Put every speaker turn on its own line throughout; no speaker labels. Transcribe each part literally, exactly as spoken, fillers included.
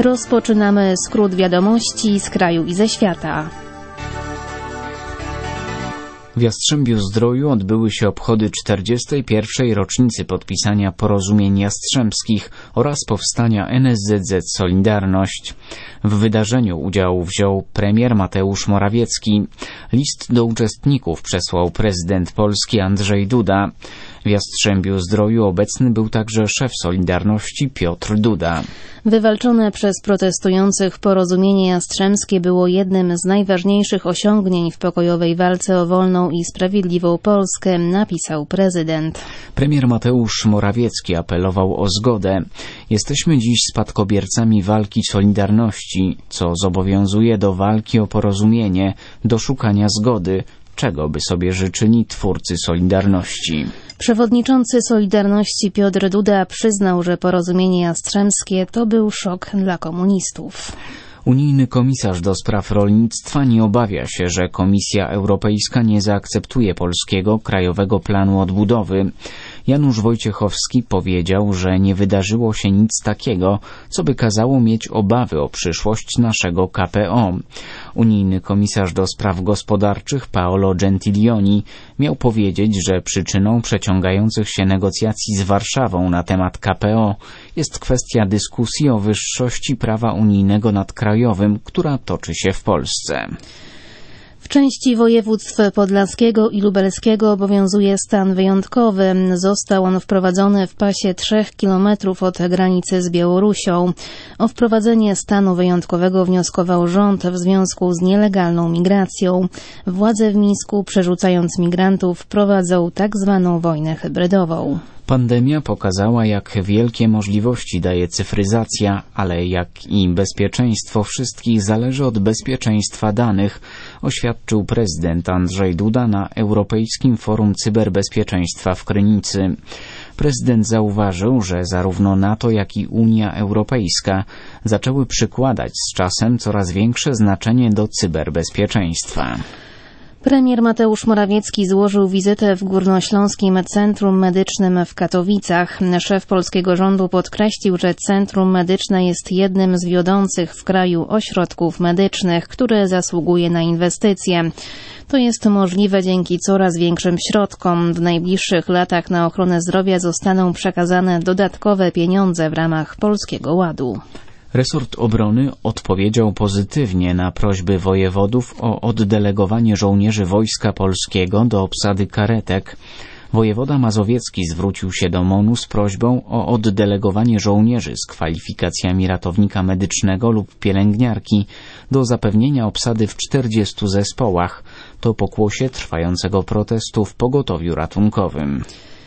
Rozpoczynamy skrót wiadomości z kraju i ze świata.
W Jastrzębiu-Zdroju odbyły się obchody czterdziestej pierwszej rocznicy podpisania porozumień jastrzębskich oraz powstania N S Z Z Solidarność. W wydarzeniu udział wziął premier Mateusz Morawiecki. List do uczestników przesłał prezydent Polski Andrzej Duda. W Jastrzębiu-Zdroju obecny był także szef Solidarności Piotr Duda.
Wywalczone przez protestujących porozumienie jastrzębskie było jednym z najważniejszych osiągnięć w pokojowej walce o wolną i sprawiedliwą Polskę, napisał prezydent.
Premier Mateusz Morawiecki apelował o zgodę. Jesteśmy dziś spadkobiercami walki Solidarności, co zobowiązuje do walki o porozumienie, do szukania zgody, czego by sobie życzyli twórcy Solidarności.
Przewodniczący Solidarności Piotr Duda przyznał, że porozumienie jastrzębskie to był szok dla komunistów.
Unijny komisarz do spraw rolnictwa nie obawia się, że Komisja Europejska nie zaakceptuje polskiego Krajowego Planu Odbudowy. Janusz Wojciechowski powiedział, że nie wydarzyło się nic takiego, co by kazało mieć obawy o przyszłość naszego K P O. Unijny komisarz do spraw gospodarczych Paolo Gentiloni miał powiedzieć, że przyczyną przeciągających się negocjacji z Warszawą na temat K P O jest kwestia dyskusji o wyższości prawa unijnego nad krajowym, która toczy się w Polsce.
W części województw podlaskiego i lubelskiego obowiązuje stan wyjątkowy. Został on wprowadzony w pasie trzech kilometrów od granicy z Białorusią. O wprowadzenie stanu wyjątkowego wnioskował rząd w związku z nielegalną migracją. Władze w Mińsku, przerzucając migrantów, prowadzą tak zwaną wojnę hybrydową.
Pandemia pokazała, jak wielkie możliwości daje cyfryzacja, ale jak i bezpieczeństwo wszystkich zależy od bezpieczeństwa danych, oświadczył prezydent Andrzej Duda na Europejskim Forum Cyberbezpieczeństwa w Krynicy. Prezydent zauważył, że zarówno NATO, jak i Unia Europejska zaczęły przykładać z czasem coraz większe znaczenie do cyberbezpieczeństwa.
Premier Mateusz Morawiecki złożył wizytę w Górnośląskim Centrum Medycznym w Katowicach. Szef polskiego rządu podkreślił, że Centrum Medyczne jest jednym z wiodących w kraju ośrodków medycznych, które zasługuje na inwestycje. To jest możliwe dzięki coraz większym środkom. W najbliższych latach na ochronę zdrowia zostaną przekazane dodatkowe pieniądze w ramach Polskiego Ładu.
Resort Obrony odpowiedział pozytywnie na prośby wojewodów o oddelegowanie żołnierzy Wojska Polskiego do obsady karetek. Wojewoda mazowiecki zwrócił się do MON-u z prośbą o oddelegowanie żołnierzy z kwalifikacjami ratownika medycznego lub pielęgniarki do zapewnienia obsady w czterdziestu zespołach. To pokłosie trwającego protestu w pogotowiu ratunkowym.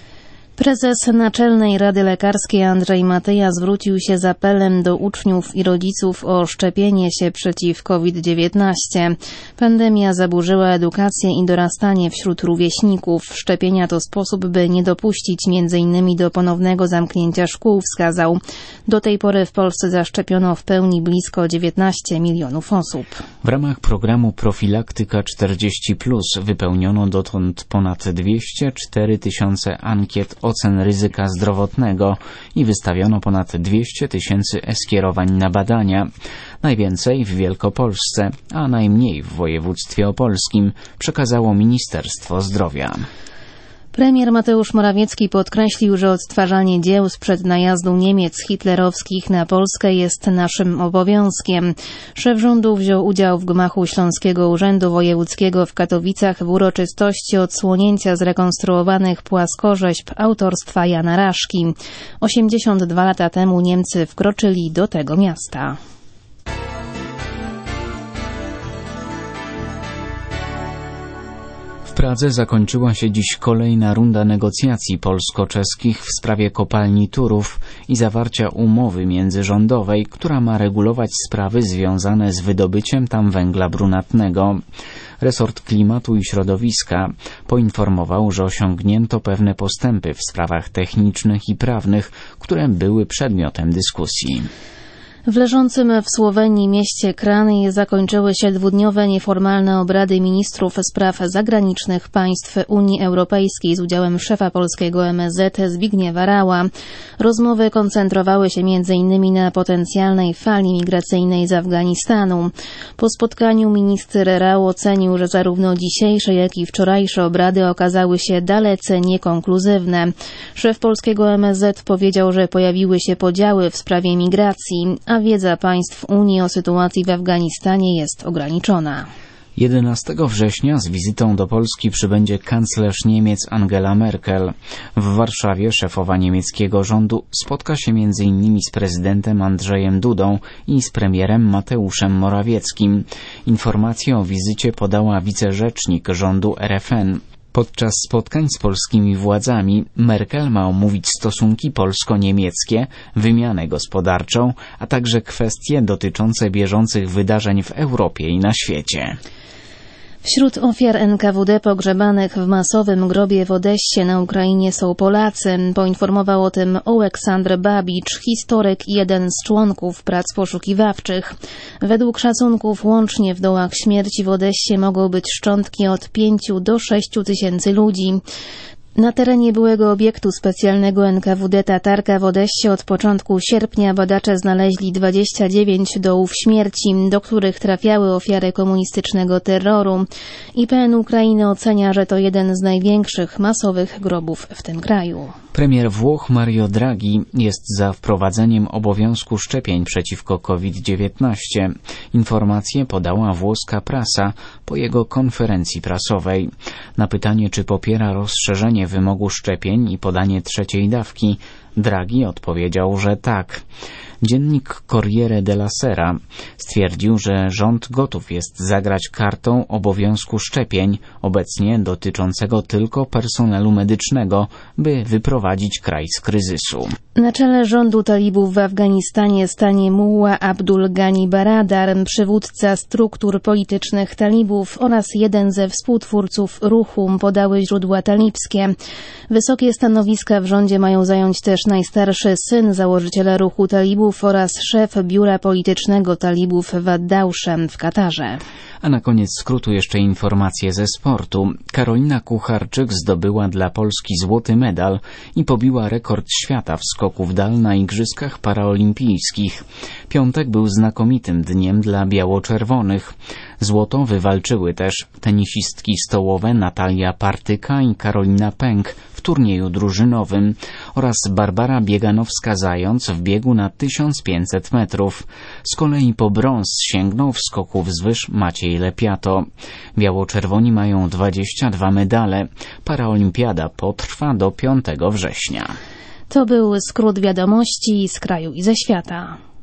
Prezes Naczelnej Rady Lekarskiej Andrzej Mateja zwrócił się z apelem do uczniów i rodziców o szczepienie się przeciw COVID dziewiętnaście. Pandemia zaburzyła edukację i dorastanie wśród rówieśników. Szczepienia to sposób, by nie dopuścić między innymi do ponownego zamknięcia szkół, wskazał. Do tej pory w Polsce zaszczepiono w pełni blisko dziewiętnaście milionów osób.
W ramach programu Profilaktyka czterdzieści plus wypełniono dotąd ponad dwieście cztery tysiące ankiet ocen ryzyka zdrowotnego i wystawiono ponad dwieście tysięcy e-skierowań na badania. Najwięcej w Wielkopolsce, a najmniej w województwie opolskim, przekazało Ministerstwo Zdrowia.
Premier Mateusz Morawiecki podkreślił, że odtwarzanie dzieł sprzed najazdu Niemiec hitlerowskich na Polskę jest naszym obowiązkiem. Szef rządu wziął udział w gmachu Śląskiego Urzędu Wojewódzkiego w Katowicach w uroczystości odsłonięcia zrekonstruowanych płaskorzeźb autorstwa Jana Raszki. osiemdziesiąt dwa lata temu Niemcy wkroczyli do tego miasta.
W Pradze zakończyła się dziś kolejna runda negocjacji polsko-czeskich w sprawie kopalni Turów i zawarcia umowy międzyrządowej, która ma regulować sprawy związane z wydobyciem tam węgla brunatnego. Resort Klimatu i Środowiska poinformował, że osiągnięto pewne postępy w sprawach technicznych i prawnych, które były przedmiotem dyskusji.
W leżącym w Słowenii mieście Krany zakończyły się dwudniowe nieformalne obrady ministrów spraw zagranicznych państw Unii Europejskiej z udziałem szefa polskiego M S Z Zbigniewa Raua. Rozmowy koncentrowały się między innymi na potencjalnej fali migracyjnej z Afganistanu. Po spotkaniu minister Rau ocenił, że zarówno dzisiejsze, jak i wczorajsze obrady okazały się dalece niekonkluzywne. Szef polskiego M S Z powiedział, że pojawiły się podziały w sprawie migracji, a wiedza państw Unii o sytuacji w Afganistanie jest ograniczona.
jedenastego września z wizytą do Polski przybędzie kanclerz Niemiec Angela Merkel. W Warszawie szefowa niemieckiego rządu spotka się między innymi z prezydentem Andrzejem Dudą i z premierem Mateuszem Morawieckim. Informację o wizycie podała wicerzecznik rządu R F N. Podczas spotkań z polskimi władzami Merkel ma omówić stosunki polsko-niemieckie, wymianę gospodarczą, a także kwestie dotyczące bieżących wydarzeń w Europie i na świecie.
Wśród ofiar N K W D pogrzebanych w masowym grobie w Odessie na Ukrainie są Polacy. Poinformował o tym Oleksandr Babicz, historyk i jeden z członków prac poszukiwawczych. Według szacunków łącznie w dołach śmierci w Odessie mogą być szczątki od pięciu do sześciu tysięcy ludzi. Na terenie byłego obiektu specjalnego N K W D Tatarka w Odessie od początku sierpnia badacze znaleźli dwadzieścia dziewięć dołów śmierci, do których trafiały ofiary komunistycznego terroru. I P N Ukrainy ocenia, że to jeden z największych masowych grobów w tym kraju.
Premier Włoch Mario Draghi jest za wprowadzeniem obowiązku szczepień przeciwko COVID dziewiętnaście. Informację podała włoska prasa po jego konferencji prasowej. Na pytanie, czy popiera rozszerzenie wymogu szczepień i podanie trzeciej dawki, Draghi odpowiedział, że tak. Dziennik Corriere della Sera stwierdził, że rząd gotów jest zagrać kartą obowiązku szczepień, obecnie dotyczącego tylko personelu medycznego, by wyprowadzić kraj z kryzysu.
Na czele rządu talibów w Afganistanie stanie Mullah Abdul Ghani Baradar, przywódca struktur politycznych talibów oraz jeden ze współtwórców ruchu, podały źródła talibskie. Wysokie stanowiska w rządzie mają zająć też najstarszy syn założyciela ruchu talibów oraz szef biura politycznego talibów w Ad-Dawsze w Katarze.
A na koniec skrótu jeszcze informacje ze sportu. Karolina Kucharczyk zdobyła dla Polski złoty medal i pobiła rekord świata w skoku w dal na Igrzyskach Paraolimpijskich. Piątek był znakomitym dniem dla biało-czerwonych. Złoto wywalczyły też tenisistki stołowe Natalia Partyka i Karolina Pęk w turnieju drużynowym oraz Barbara Bieganowska-Zając w biegu na tysiąc pięćset metrów. Z kolei po brąz sięgnął w skoku wzwyż Maciej Lepiato. Biało-czerwoni mają dwadzieścia dwa medale. Paraolimpiada potrwa do piątego września.
To był skrót wiadomości z kraju i ze świata.